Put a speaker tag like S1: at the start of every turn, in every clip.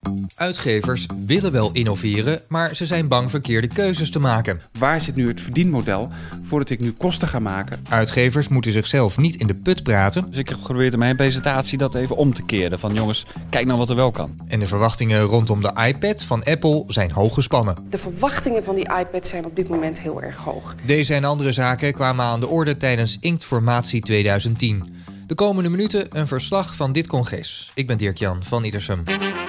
S1: Uitgevers willen wel innoveren, maar ze zijn bang verkeerde keuzes te maken.
S2: Waar zit nu het verdienmodel voordat ik nu kosten ga maken?
S1: Uitgevers moeten zichzelf niet in de put praten.
S3: Dus ik heb geprobeerd in mijn presentatie dat even om te keren. Van jongens, kijk nou wat er wel kan.
S1: En de verwachtingen rondom de iPad van Apple zijn hoog gespannen.
S4: De verwachtingen van die iPad zijn op dit moment heel erg hoog.
S1: Deze en andere zaken kwamen aan de orde tijdens Inktformatie 2010. De komende minuten een verslag van dit congres. Ik ben Dirk-Jan van Itersum.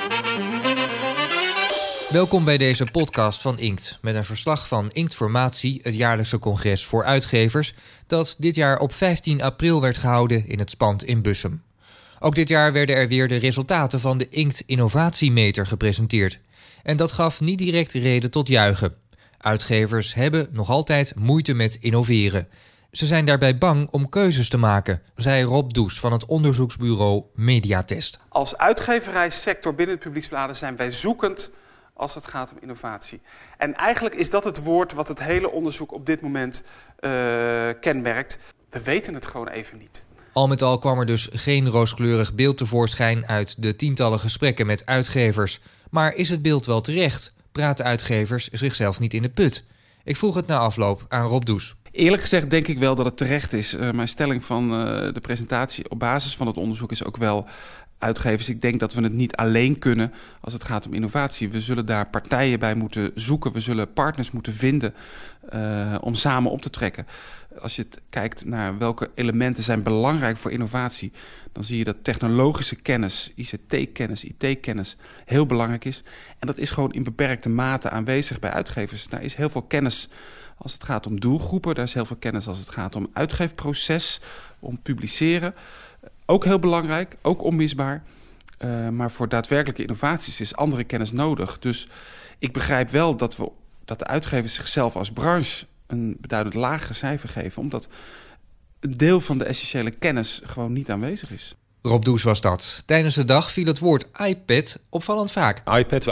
S1: Welkom bij deze podcast van Inkt, met een verslag van Inktformatie, het jaarlijkse congres voor uitgevers, dat dit jaar op 15 april werd gehouden in het Spand in Bussum. Ook dit jaar werden er weer de resultaten van de Inkt Innovatiemeter gepresenteerd. En dat gaf niet direct reden tot juichen. Uitgevers hebben nog altijd moeite met innoveren. Ze zijn daarbij bang om keuzes te maken, zei Rob Does van het onderzoeksbureau Mediatest.
S2: Als uitgeverijsector binnen het publieksbladen zijn wij zoekend als het gaat om innovatie. En eigenlijk is dat het woord wat het hele onderzoek op dit moment kenmerkt. We weten het gewoon even niet.
S1: Al met al kwam er dus geen rooskleurig beeld tevoorschijn uit de tientallen gesprekken met uitgevers. Maar is het beeld wel terecht? Praten uitgevers zichzelf niet in de put? Ik vroeg het na afloop aan Rob Does.
S2: Eerlijk gezegd denk ik wel dat het terecht is. Mijn stelling van de presentatie op basis van het onderzoek is ook wel: uitgevers, ik denk dat we het niet alleen kunnen als het gaat om innovatie. We zullen daar partijen bij moeten zoeken. We zullen partners moeten vinden om samen op te trekken. Als je kijkt naar welke elementen zijn belangrijk voor innovatie, dan zie je dat technologische kennis, ICT-kennis, IT-kennis heel belangrijk is. En dat is gewoon in beperkte mate aanwezig bij uitgevers. Daar is heel veel kennis als het gaat om doelgroepen. Daar is heel veel kennis als het gaat om uitgeefproces, om publiceren. Ook heel belangrijk, ook onmisbaar. Maar voor daadwerkelijke innovaties is andere kennis nodig. Dus ik begrijp wel dat de uitgevers zichzelf als branche een beduidend lager cijfer geven, omdat een deel van de essentiële kennis gewoon niet aanwezig is.
S1: Rob Does was dat. Tijdens de dag viel het woord iPad opvallend vaak.
S5: De iPad.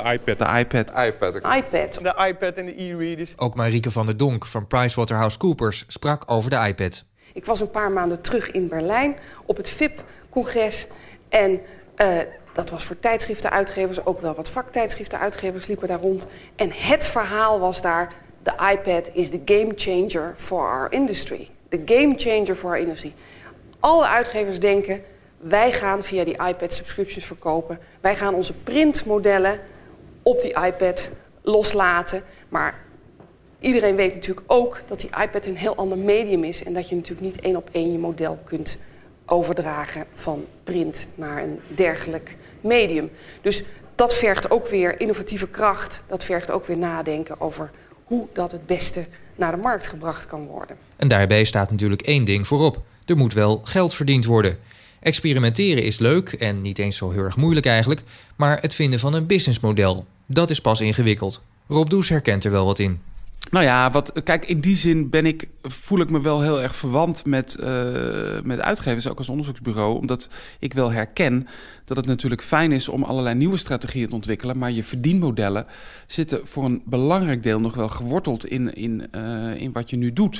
S6: De iPad en de e-readers.
S1: Ook Marieke van der Donk van PricewaterhouseCoopers sprak over de iPad.
S4: Ik was een paar maanden terug in Berlijn op het VIP-congres. En dat was voor tijdschriftenuitgevers, ook wel wat vaktijdschriftenuitgevers liepen daar rond. En het verhaal was daar: de iPad is de game changer for our industry. De game changer for our industry. Alle uitgevers denken: wij gaan via die iPad subscriptions verkopen. Wij gaan onze printmodellen op die iPad loslaten. Maar iedereen weet natuurlijk ook dat die iPad een heel ander medium is. En dat je natuurlijk niet 1 op 1 je model kunt overdragen van print naar een dergelijk medium. Dus dat vergt ook weer innovatieve kracht. Dat vergt ook weer nadenken over hoe dat het beste naar de markt gebracht kan worden.
S1: En daarbij staat natuurlijk één ding voorop. Er moet wel geld verdiend worden. Experimenteren is leuk en niet eens zo heel erg moeilijk eigenlijk, maar het vinden van een businessmodel, dat is pas ingewikkeld. Rob Does herkent er wel wat in.
S2: Nou ja, kijk, in die zin voel ik me wel heel erg verwant met uitgevers, ook als onderzoeksbureau. Omdat ik wel herken dat het natuurlijk fijn is om allerlei nieuwe strategieën te ontwikkelen. Maar je verdienmodellen zitten voor een belangrijk deel nog wel geworteld in wat je nu doet.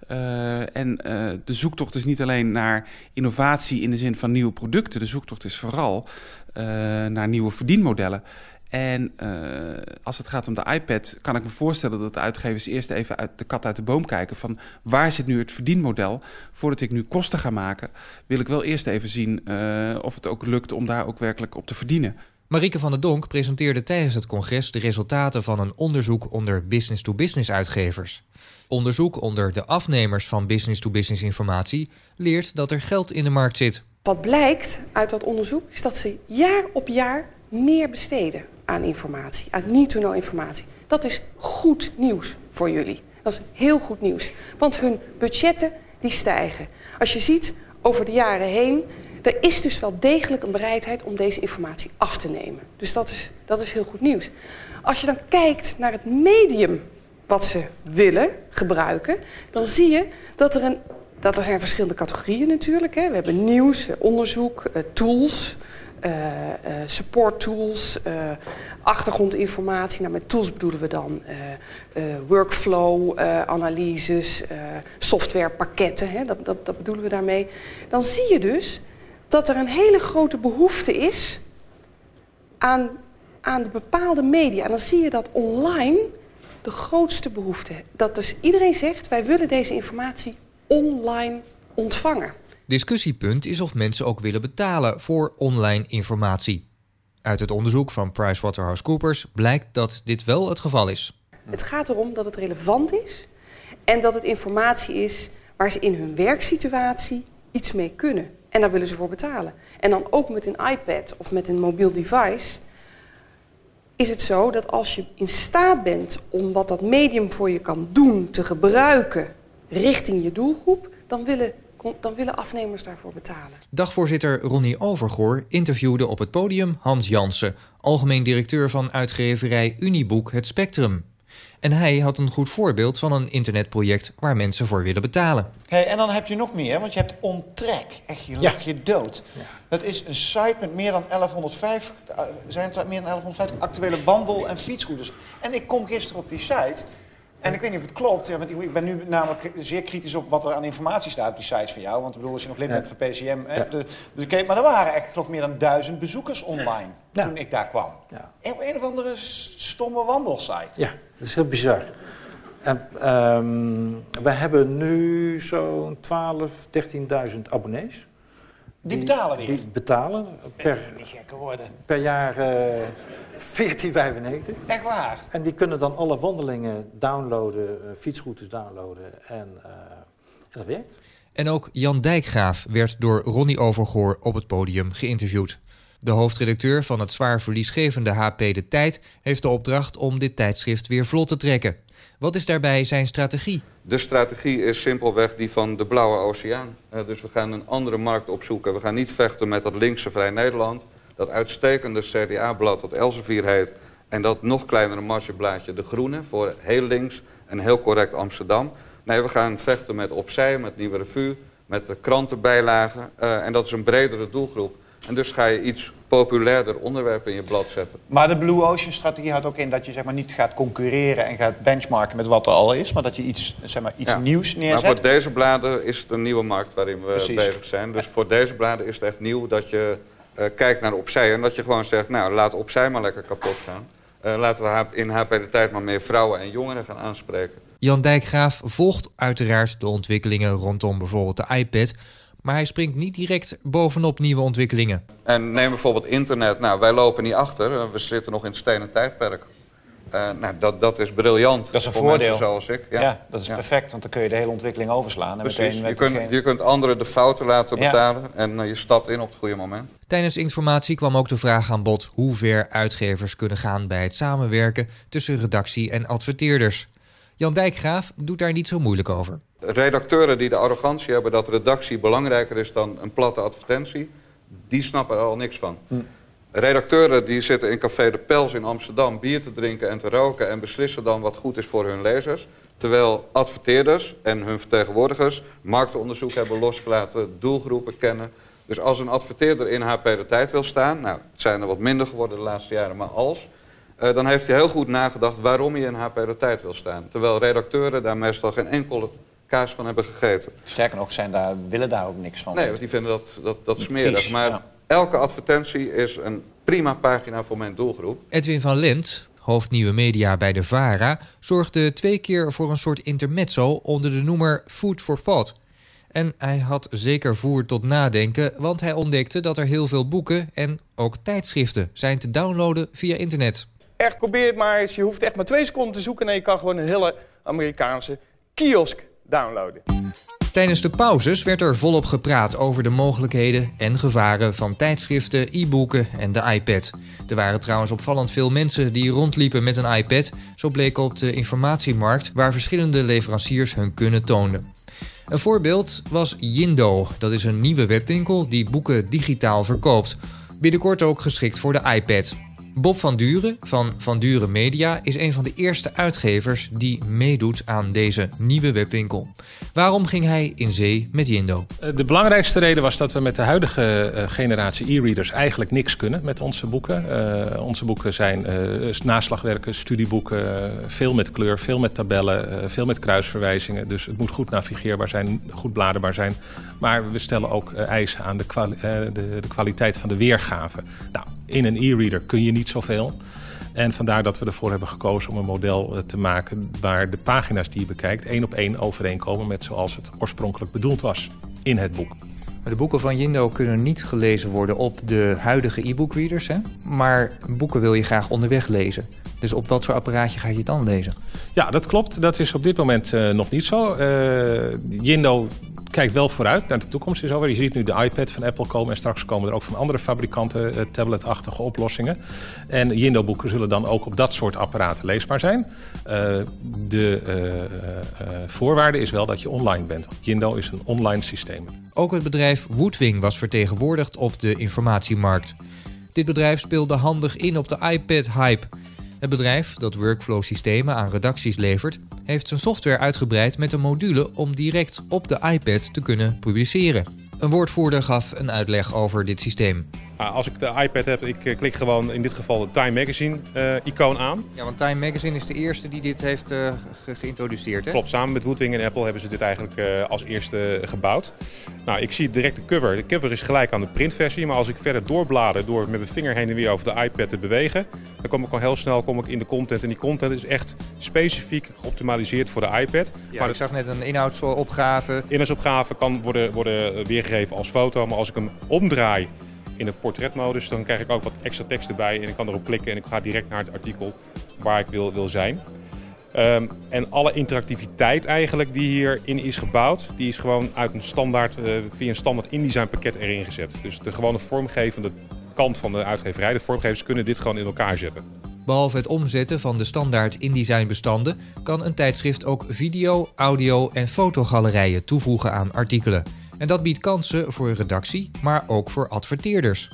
S2: De zoektocht is niet alleen naar innovatie in de zin van nieuwe producten. De zoektocht is vooral naar nieuwe verdienmodellen. En als het gaat om de iPad, kan ik me voorstellen dat de uitgevers eerst even de kat uit de boom kijken van: waar zit nu het verdienmodel? Voordat ik nu kosten ga maken, wil ik wel eerst even zien of het ook lukt om daar ook werkelijk op te verdienen.
S1: Marieke van der Donk presenteerde tijdens het congres de resultaten van een onderzoek onder business-to-business uitgevers. Onderzoek onder de afnemers van business-to-business informatie leert dat er geld in de markt zit.
S4: Wat blijkt uit dat onderzoek is dat ze jaar op jaar meer besteden aan informatie, aan need-to-know informatie. Dat is goed nieuws voor jullie. Dat is heel goed nieuws. Want hun budgetten die stijgen. Als je ziet over de jaren heen, er is dus wel degelijk een bereidheid om deze informatie af te nemen. Dus dat is heel goed nieuws. Als je dan kijkt naar het medium wat ze willen gebruiken, dan zie je dat er zijn verschillende categorieën natuurlijk. Hè. We hebben nieuws, onderzoek, tools, support tools, achtergrondinformatie. Nou, met tools bedoelen we dan workflow analyses, softwarepakketten. Hè, dat bedoelen we daarmee. Dan zie je dus dat er een hele grote behoefte is aan aan de bepaalde media. En dan zie je dat online de grootste behoefte. Dat dus iedereen zegt, wij willen deze informatie online ontvangen.
S1: Discussiepunt is of mensen ook willen betalen voor online informatie. Uit het onderzoek van PricewaterhouseCoopers blijkt dat dit wel het geval is.
S4: Het gaat erom dat het relevant is en dat het informatie is waar ze in hun werksituatie iets mee kunnen. En daar willen ze voor betalen. En dan ook met een iPad of met een mobiel device is het zo dat als je in staat bent om wat dat medium voor je kan doen te gebruiken richting je doelgroep, dan willen afnemers daarvoor betalen.
S1: Dagvoorzitter Ronnie Overgoor interviewde op het podium Hans Jansen, algemeen directeur van uitgeverij Uniboek Het Spectrum. En hij had een goed voorbeeld van een internetproject waar mensen voor willen betalen.
S5: Hey, en dan heb je nog meer, want je hebt OnTrack. Echt, je lacht je dood. Ja. Dat is een site met meer dan 1150 actuele wandel- en fietsroutes. En ik kom gisteren op die site en ik weet niet of het klopt. Ja, want ik ben nu namelijk zeer kritisch op wat er aan informatie staat op die sites van jou. Want ik bedoel, als je nog lid bent van PCM. Ja. Dus ik keek, maar er waren echt, geloof ik, meer dan 1000 bezoekers online toen ik daar kwam. Ja. Op een of andere stomme wandelsite.
S6: Ja, dat is heel bizar. We hebben nu zo'n 13.000 abonnees.
S5: Die betalen weer?
S6: Die betalen per jaar $14,95.
S5: Echt waar?
S6: En die kunnen dan alle wandelingen downloaden, fietsroutes downloaden en dat werkt.
S1: En ook Jan Dijkgraaf werd door Ronnie Overgoor op het podium geïnterviewd. De hoofdredacteur van het zwaar verliesgevende HP De Tijd heeft de opdracht om dit tijdschrift weer vlot te trekken. Wat is daarbij zijn strategie?
S7: De strategie is simpelweg die van de Blauwe Oceaan. Dus we gaan een andere markt opzoeken. We gaan niet vechten met dat linkse Vrij Nederland, dat uitstekende CDA-blad dat Elsevier heet, en dat nog kleinere margeblaadje De Groene voor heel links en heel correct Amsterdam. Nee, we gaan vechten met Opzij, met Nieuwe Revue, met de krantenbijlagen. En dat is een bredere doelgroep. En dus ga je iets populairder onderwerp in je blad zetten.
S5: Maar de Blue Ocean strategie houdt ook in dat je zeg maar niet gaat concurreren en gaat benchmarken met wat er al is, maar dat je iets nieuws neerzet.
S7: Maar voor deze bladen is het een nieuwe markt waarin we bezig zijn. Dus voor deze bladen is het echt nieuw dat je kijkt naar Opzij en dat je gewoon zegt, nou, laat Opzij maar lekker kapot gaan. Laten we in HP De Tijd maar meer vrouwen en jongeren gaan aanspreken.
S1: Jan Dijkgraaf volgt uiteraard de ontwikkelingen rondom bijvoorbeeld de iPad, maar hij springt niet direct bovenop nieuwe ontwikkelingen.
S7: En neem bijvoorbeeld internet. Nou, wij lopen niet achter. We zitten nog in het stenen tijdperk. Dat is briljant.
S5: Dat is een
S7: voor
S5: voordeel.
S7: mensen zoals ik.
S5: Ja, dat is perfect, want dan kun je de hele ontwikkeling overslaan. En
S7: precies. Je kunt anderen de fouten laten betalen en je stapt in op het goede moment.
S1: Tijdens Informatie kwam ook de vraag aan bod hoe ver uitgevers kunnen gaan bij het samenwerken tussen redactie en adverteerders. Jan Dijkgraaf doet daar niet zo moeilijk over.
S7: Redacteuren die de arrogantie hebben dat redactie belangrijker is dan een platte advertentie, die snappen er al niks van. Redacteuren die zitten in Café de Pels in Amsterdam bier te drinken en te roken en beslissen dan wat goed is voor hun lezers. Terwijl adverteerders en hun vertegenwoordigers marktonderzoek hebben losgelaten, doelgroepen kennen. Dus als een adverteerder in HP De Tijd wil staan, nou, het zijn er wat minder geworden de laatste jaren, maar dan heeft hij heel goed nagedacht waarom hij in HP De Tijd wil staan. Terwijl redacteuren daar meestal geen enkele kaas van hebben gegeten.
S5: Sterker nog, willen daar ook niks van.
S7: Nee, want die vinden dat smerig. Maar elke advertentie is een prima pagina voor mijn doelgroep.
S1: Edwin van Lent, hoofd Nieuwe Media bij de VARA, zorgde 2 keer voor een soort intermezzo onder de noemer Food for Thought. En hij had zeker voer tot nadenken, want hij ontdekte dat er heel veel boeken en ook tijdschriften zijn te downloaden via internet.
S8: Echt, probeer het maar eens. Je hoeft echt maar 2 seconden te zoeken en je kan gewoon een hele Amerikaanse kiosk downloaden.
S1: Tijdens de pauzes werd er volop gepraat over de mogelijkheden en gevaren van tijdschriften, e-boeken en de iPad. Er waren trouwens opvallend veel mensen die rondliepen met een iPad, zo bleek op de informatiemarkt waar verschillende leveranciers hun kunnen toonden. Een voorbeeld was Yindo. Dat is een nieuwe webwinkel die boeken digitaal verkoopt. Binnenkort ook geschikt voor de iPad. Bob van Duren van Van Duren Media is een van de eerste uitgevers die meedoet aan deze nieuwe webwinkel. Waarom ging hij in zee met Yindo?
S9: De belangrijkste reden was dat we met de huidige generatie e-readers eigenlijk niks kunnen met onze boeken. Onze boeken zijn naslagwerken, studieboeken, veel met kleur, veel met tabellen, veel met kruisverwijzingen. Dus het moet goed navigeerbaar zijn, goed bladerbaar zijn. Maar we stellen ook eisen aan de kwaliteit van de weergave. Nou, In een e-reader kun je niet zoveel. En vandaar dat we ervoor hebben gekozen om een model te maken waar de pagina's die je bekijkt 1 op 1 overeenkomen met zoals het oorspronkelijk bedoeld was in het boek.
S1: De boeken van Jindo kunnen niet gelezen worden op de huidige e-bookreaders, hè? Maar boeken wil je graag onderweg lezen. Dus op wat voor apparaatje ga je dan lezen?
S9: Ja, dat klopt. Dat is op dit moment nog niet zo. Jindo kijkt wel vooruit naar de toekomst. Is over. Je ziet nu de iPad van Apple komen en straks komen er ook van andere fabrikanten tabletachtige oplossingen. En Jindo-boeken zullen dan ook op dat soort apparaten leesbaar zijn. De voorwaarde is wel dat je online bent. Want Jindo is een online systeem.
S1: Ook het bedrijf Woodwing was vertegenwoordigd op de informatiemarkt. Dit bedrijf speelde handig in op de iPad-hype. Het bedrijf, dat workflow-systemen aan redacties levert, heeft zijn software uitgebreid met een module om direct op de iPad te kunnen publiceren. Een woordvoerder gaf een uitleg over dit systeem.
S10: Als ik de iPad heb, ik klik gewoon in dit geval het Time Magazine icoon aan.
S1: Ja, want Time Magazine is de eerste die dit heeft geïntroduceerd, hè?
S10: Klopt, samen met Woodwing en Apple hebben ze dit eigenlijk als eerste gebouwd. Nou, ik zie direct de cover. De cover is gelijk aan de printversie, maar als ik verder doorblader door met mijn vinger heen en weer over de iPad te bewegen, dan kom ik al heel snel in de content. En die content is echt specifiek geoptimaliseerd voor de iPad.
S1: Ja, maar ik zag net een inhoudsopgave.
S10: Inhoudsopgave kan worden weergegeven als foto, maar als ik hem omdraai in de portretmodus, dan krijg ik ook wat extra tekst erbij en ik kan erop klikken en ik ga direct naar het artikel waar ik wil zijn. En alle interactiviteit eigenlijk die hierin is gebouwd, die is gewoon uit een standaard, via een standaard InDesign pakket erin gezet. Dus de gewone vormgevende kant van de uitgeverij, de vormgevers kunnen dit gewoon in elkaar zetten.
S1: Behalve het omzetten van de standaard InDesign bestanden, kan een tijdschrift ook video, audio en fotogalerijen toevoegen aan artikelen. En dat biedt kansen voor redactie, maar ook voor adverteerders.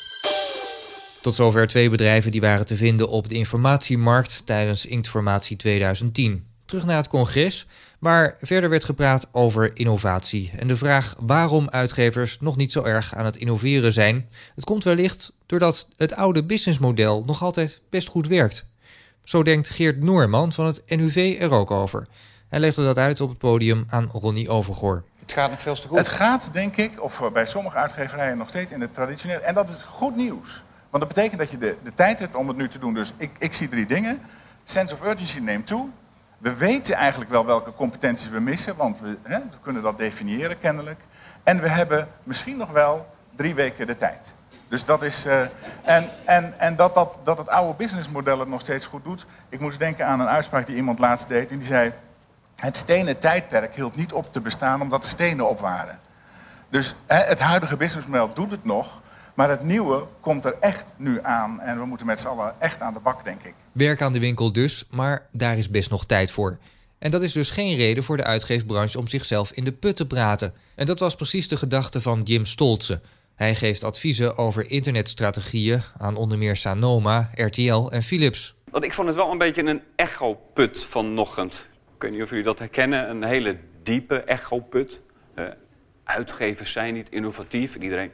S1: Tot zover 2 bedrijven die waren te vinden op de informatiemarkt tijdens Inktformatie 2010. Terug naar het congres, waar verder werd gepraat over innovatie. En de vraag waarom uitgevers nog niet zo erg aan het innoveren zijn. Het komt wellicht doordat het oude businessmodel nog altijd best goed werkt. Zo denkt Geert Noorman van het NUV er ook over. Hij legde dat uit op het podium aan Ronnie Overgoor.
S5: Het gaat nog veel te goed.
S11: Het gaat, denk ik, of bij sommige uitgeverijen nog steeds in het traditioneel. En dat is goed nieuws. Want dat betekent dat je de tijd hebt om het nu te doen. Dus ik zie 3 dingen. Sense of urgency neemt toe. We weten eigenlijk wel welke competenties we missen. Want we kunnen dat definiëren kennelijk. En we hebben misschien nog wel 3 weken de tijd. Dus dat is... En dat het oude businessmodel het nog steeds goed doet. Ik moest denken aan een uitspraak die iemand laatst deed. En die zei... Het stenen tijdperk hield niet op te bestaan omdat de stenen op waren. Dus het huidige businessmodel doet het nog, maar het nieuwe komt er echt nu aan. En we moeten met z'n allen echt aan de bak, denk ik.
S1: Werk aan de winkel dus, maar daar is best nog tijd voor. En dat is dus geen reden voor de uitgeefbranche om zichzelf in de put te praten. En dat was precies de gedachte van Jim Stoltze. Hij geeft adviezen over internetstrategieën aan onder meer Sanoma, RTL en Philips.
S12: Want ik vond het wel een beetje een echoput vanochtend. Ik weet niet of jullie dat herkennen, een hele diepe echoput. Uitgevers zijn niet innovatief. En iedereen,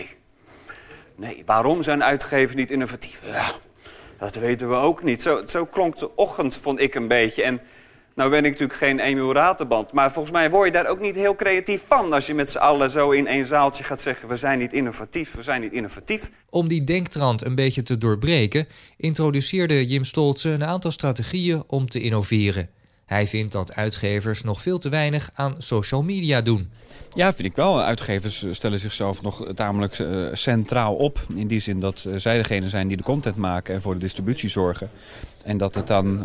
S12: nee, waarom zijn uitgevers niet innovatief? Ja, dat weten we ook niet. Zo klonk de ochtend, vond ik een beetje. En nou ben ik natuurlijk geen Emiel Raterband, maar volgens mij word je daar ook niet heel creatief van als je met z'n allen zo in één zaaltje gaat zeggen, we zijn niet innovatief, we zijn niet innovatief.
S1: Om die denktrand een beetje te doorbreken, introduceerde Jim Stoltze een aantal strategieën om te innoveren. Hij vindt dat uitgevers nog veel te weinig aan social media doen.
S3: Ja, vind ik wel. Uitgevers stellen zichzelf nog tamelijk centraal op. In die zin dat zij degene zijn die de content maken en voor de distributie zorgen. En dat het dan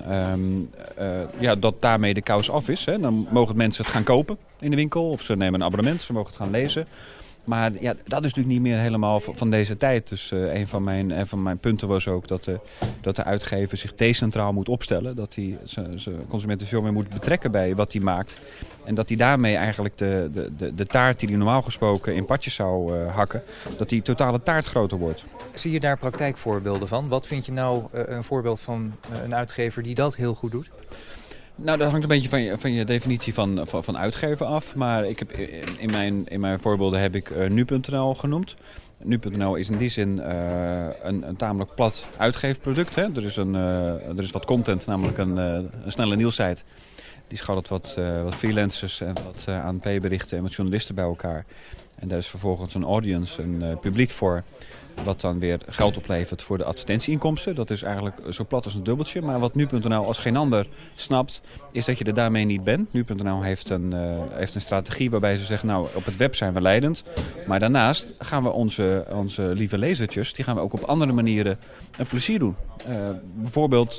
S3: dat daarmee de kous af is. Hè. Dan mogen mensen het gaan kopen in de winkel of ze nemen een abonnement, ze mogen het gaan lezen. Maar ja, dat is natuurlijk niet meer helemaal van deze tijd. Dus een van mijn punten was ook dat de uitgever zich decentraal moet opstellen. Dat hij zijn consumenten veel meer moet betrekken bij wat hij maakt. En dat hij daarmee eigenlijk de taart die hij normaal gesproken in partjes zou hakken, dat die totale taart groter wordt.
S1: Zie je daar praktijkvoorbeelden van? Wat vind je nou een voorbeeld van een uitgever die dat heel goed doet?
S3: Nou, dat hangt een beetje van je definitie van uitgever af. Maar ik heb in mijn voorbeelden heb ik nu.nl genoemd. Nu.nl is in die zin een tamelijk plat uitgeefproduct. Hè? Er is wat content, namelijk een snelle nieuwssite. Die schat wat freelancers en wat ANP-berichten en wat journalisten bij elkaar. En daar is vervolgens een audience, een publiek voor. Wat dan weer geld oplevert voor de advertentieinkomsten. Dat is eigenlijk zo plat als een dubbeltje. Maar wat nu.nl als geen ander snapt, is dat je er daarmee niet bent. Nu.nl heeft een strategie waarbij ze zeggen, nou, op het web zijn we leidend. Maar daarnaast gaan we onze lieve lezertjes, die gaan we ook op andere manieren een plezier doen. Bijvoorbeeld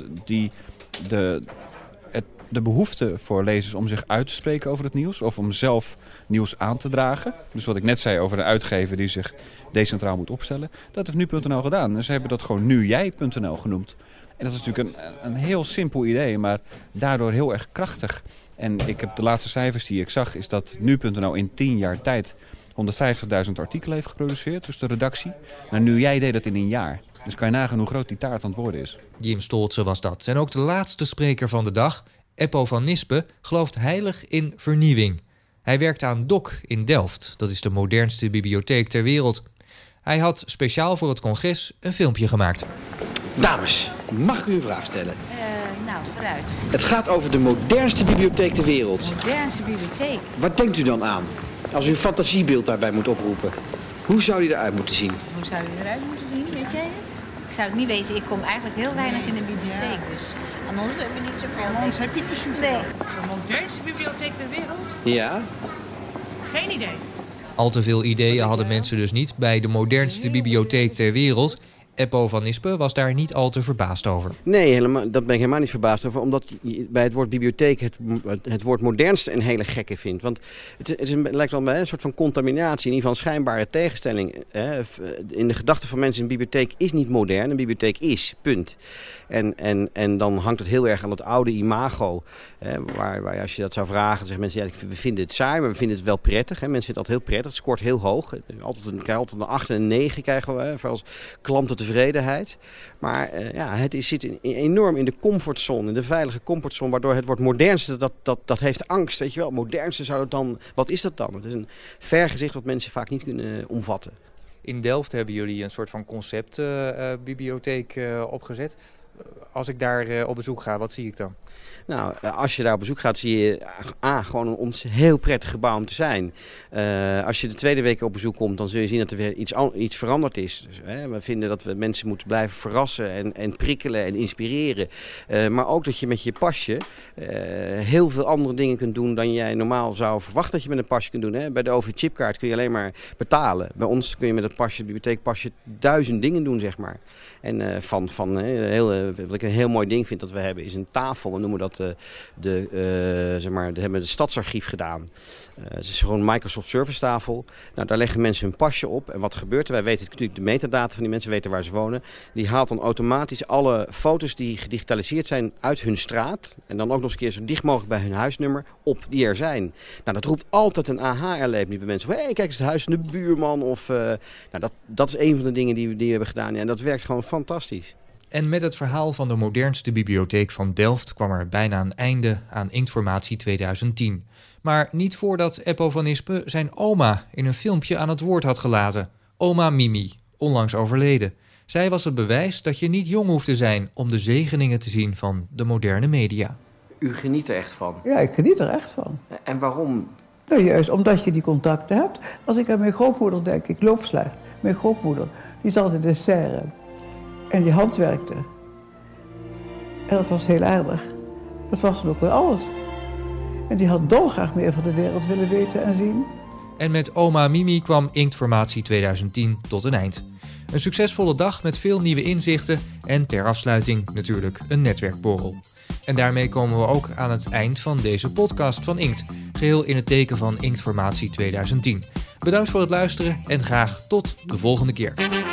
S3: de behoefte voor lezers om zich uit te spreken over het nieuws. Of om zelf nieuws aan te dragen. Dus wat ik net zei over de uitgever die zich decentraal moet opstellen. Dat heeft nu.nl gedaan. En ze hebben dat gewoon nujij.nl genoemd. En dat is natuurlijk een heel simpel idee, maar daardoor heel erg krachtig. En ik heb de laatste cijfers die ik zag, is dat nu.nl in 10 jaar tijd 150.000 artikelen heeft geproduceerd. Dus de redactie. Maar NuJij deed dat in een jaar. Dus kan je nagaan hoe groot die taart aan het worden is.
S1: Jim Stoltze was dat. En ook de laatste spreker van de dag, Eppo van Nispen, gelooft heilig in vernieuwing. Hij werkt aan DOC in Delft. Dat is de modernste bibliotheek ter wereld. Hij had speciaal voor het congres een filmpje gemaakt.
S13: Dames, mag ik u een vraag stellen?
S14: Nou, vooruit.
S13: Het gaat over de modernste bibliotheek ter wereld.
S14: Modernste bibliotheek?
S13: Wat denkt u dan aan? Als u een fantasiebeeld daarbij moet oproepen. Hoe zou die eruit moeten zien?
S14: Hoe zou die eruit moeten zien, weet jij het? Ik zou het niet weten. Ik kom eigenlijk heel weinig in de bibliotheek. Dus aan ons hebben we niet zoveel.
S15: Aan ons heb je niet zoveel.
S14: Nee.
S15: De modernste bibliotheek ter wereld?
S13: Ja?
S15: Geen idee.
S1: Al te veel ideeën hadden mensen dus niet bij de modernste bibliotheek ter wereld. Eppo van Nispen was daar niet al te verbaasd over.
S13: Nee, helemaal, dat ben ik helemaal niet verbaasd over. Omdat je bij het woord bibliotheek het woord modernste een hele gekke vindt. Want het lijkt wel bij een soort van contaminatie, in ieder geval een schijnbare tegenstelling. In de gedachten van mensen, een bibliotheek is niet modern, een bibliotheek is, punt. En dan hangt het heel erg aan het oude imago. Waar als je dat zou vragen, zeggen mensen, ja, we vinden het saai, maar we vinden het wel prettig. Mensen vinden het altijd heel prettig, het scoort heel hoog. Altijd een 8 en een 9 krijgen we voor als klantentevredenheid. Maar het zit enorm in de comfortzone, in de veilige comfortzone, waardoor het woord modernste, dat heeft angst. Weet je wel, modernste zou het dan, wat is dat dan? Het is een vergezicht wat mensen vaak niet kunnen omvatten.
S1: In Delft hebben jullie een soort van conceptbibliotheek opgezet. Als ik daar op bezoek ga, wat zie ik dan?
S13: Nou, als je daar op bezoek gaat, zie je gewoon een heel prettig gebouw om te zijn. Als je de tweede week op bezoek komt, dan zul je zien dat er weer iets veranderd is. Dus, we vinden dat we mensen moeten blijven verrassen en prikkelen en inspireren. Maar ook dat je met je pasje heel veel andere dingen kunt doen dan jij normaal zou verwachten dat je met een pasje kunt doen. Bij de OV-chipkaart kun je alleen maar betalen. Bij ons kun je met het pasje, het bibliotheekpasje, 1000 dingen doen, zeg maar. En wat ik een heel mooi ding vind dat we hebben, is een tafel. We noemen dat hebben de stadsarchief gedaan. Het is gewoon een Microsoft Service tafel. Nou, daar leggen mensen hun pasje op. En wat gebeurt er? Wij weten natuurlijk de metadata van die mensen, weten waar ze wonen. Die haalt dan automatisch alle foto's die gedigitaliseerd zijn uit hun straat. En dan ook nog eens een keer zo dicht mogelijk bij hun huisnummer op die er zijn. Nou, dat roept altijd een aha-erlevenis bij mensen. Hey, kijk eens het huis van de buurman. Dat is een van de dingen die we hebben gedaan. Ja, en dat werkt gewoon fantastisch.
S1: En met het verhaal van de modernste bibliotheek van Delft kwam er bijna een einde aan Inktformatie 2010. Maar niet voordat Eppo van Nispen zijn oma in een filmpje aan het woord had gelaten. Oma Mimi, onlangs overleden. Zij was het bewijs dat je niet jong hoeft te zijn om de zegeningen te zien van de moderne media.
S13: U geniet er echt van?
S16: Ja, ik geniet er echt van.
S13: En waarom?
S16: Nou, juist omdat je die contacten hebt. Als ik aan mijn grootmoeder denk, ik loop slecht. Mijn grootmoeder, die zat in de serre. En die handwerkte. En dat was heel aardig. Dat was dan ook wel alles. En die had dolgraag meer van de wereld willen weten en zien.
S1: En met oma Mimi kwam Inktformatie 2010 tot een eind. Een succesvolle dag met veel nieuwe inzichten en ter afsluiting natuurlijk een netwerkborrel. En daarmee komen we ook aan het eind van deze podcast van Inkt. Geheel in het teken van Inktformatie 2010. Bedankt voor het luisteren en graag tot de volgende keer.